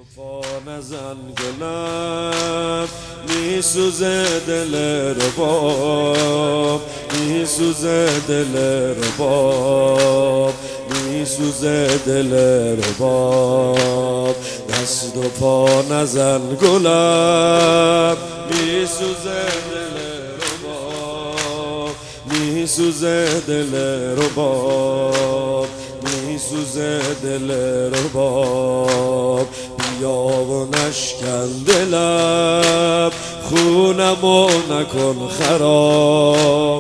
پا نزن گلم میسوزه دل رباب، میسوزه دل رباب، میسوزه دل رباب. دست و پا نزن گلم میسوزه دل رباب، میسوزه دل رباب، میسوزه دل رباب. بیا و نشکن دلم خونمو نکن خراب.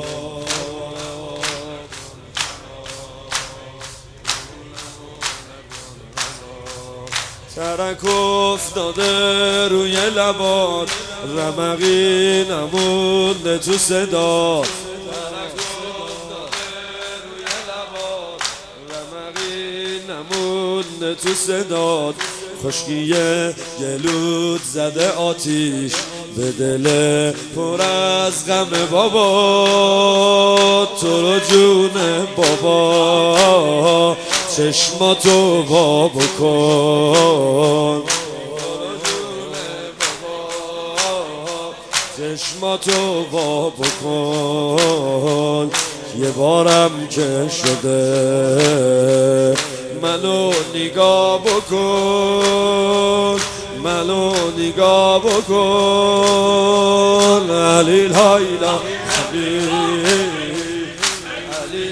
ترک افتاده روی لبات، رمقی نمونده تو صدا. نمونده تو صداد، خشکیه گلود زده آتیش به دل پر از غم بابا. تو رو جون بابا چشماتو وا بکن، چشماتو وا بکن. یه بارم که شده منو نگاه بکن، منو نگاه بکن. علی لایلا علی علی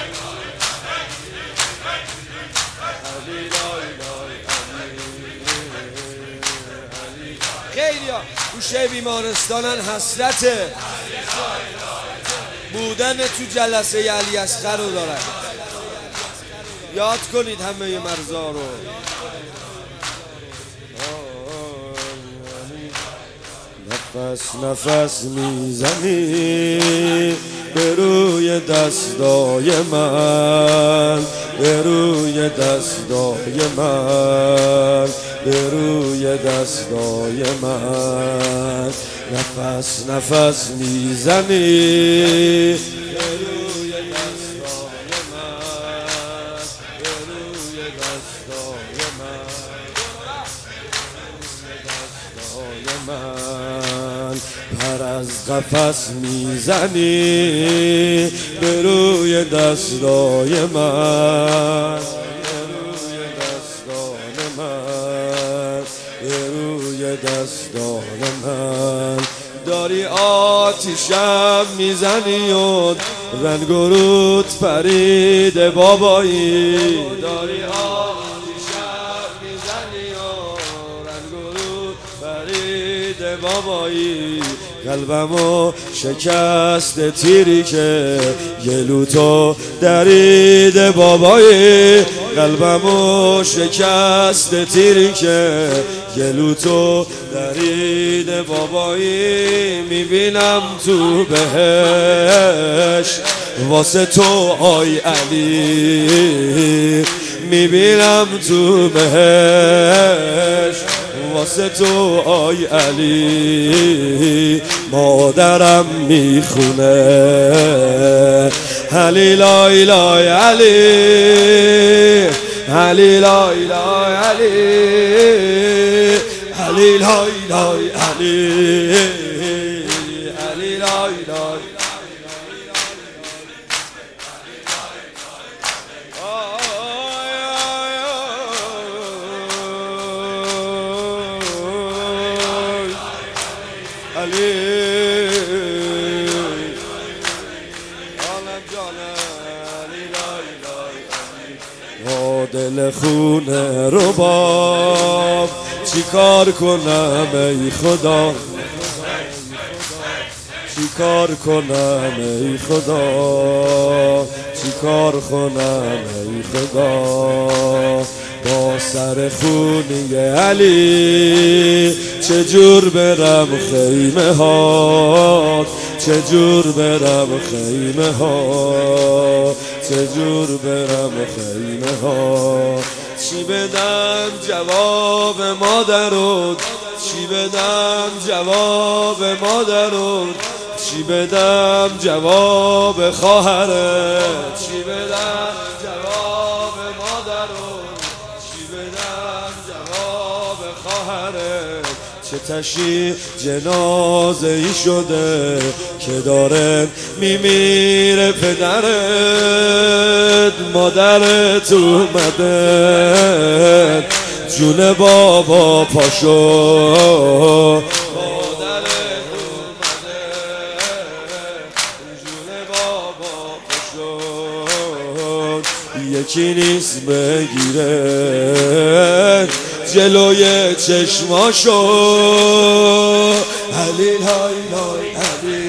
خیلیا گوشه بیمارستانن، حسرت بودن تو جلسه علی اصغر رو دارن. یاد کنید همه مرزا رو. نفس نفس میزنی به روی دستای من، به روی دستای من، به روی دستای من. نفس نفس میزنی به روی دستای من، به روی دستای من. پر از قفس میزنی به روی دستای من، به روی دستان من، به روی دستان من. داری آتیشم میزنی و رنگ و رود پرید بابایی. داری آتیشم میزنی و رنگ و رود پرید بابایی. قلبمو شکست تیری که گلوتو درید بابایی. قلبمو شکست تیری که گلوتو درید بابایی. میبینم تو بهش واسه تو آی علی، میبینم تو بهش واسه تو آی علی. مادرم میخونه علی لای لای علی، علی لای لای علی، علی لای لای علی، علی لای لای. دل خونه رباب چی کار کنم ای خدا، چی کار کنم ای خدا، چی کار کنم ای خدا. با سر خونی علی چجور برم خیمه ها، چجور برم خیمه ها، چجور برم خیمه ها. چی بدم جواب مادرون، چی بدم جواب مادرون، چی بدم جواب خواهرت، چی بدم جواب مادرون، چی بدم جواب خواهرت چه تشی جنازه ای شده که داره میمیره پدرت. مادرت اومده جون بابا پاشو، مادرت اومده جون بابا پاشو. یکی نیست بگیره جلوی چشماشو. علی های های علی